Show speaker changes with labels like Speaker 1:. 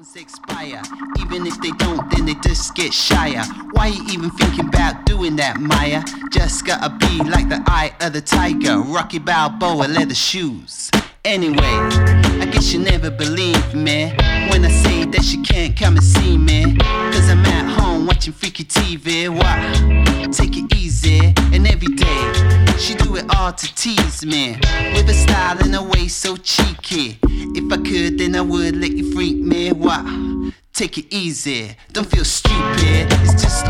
Speaker 1: phones expire. Even if they don't, then they just get shyer. Why you even thinking about doing that, Maya? Just gotta be like the eye of the tiger. Rocky Balboa leather shoes. Anyway, I guess you never believe me when I say that she can't come and see me. Cause I'm at home watching freaky TV. What? Take it easy. And every day she do it all to tease me, with a style and a way so cheeky. If I could, then I would let you freak me. What? Take it easy. Don't feel stupid. It's just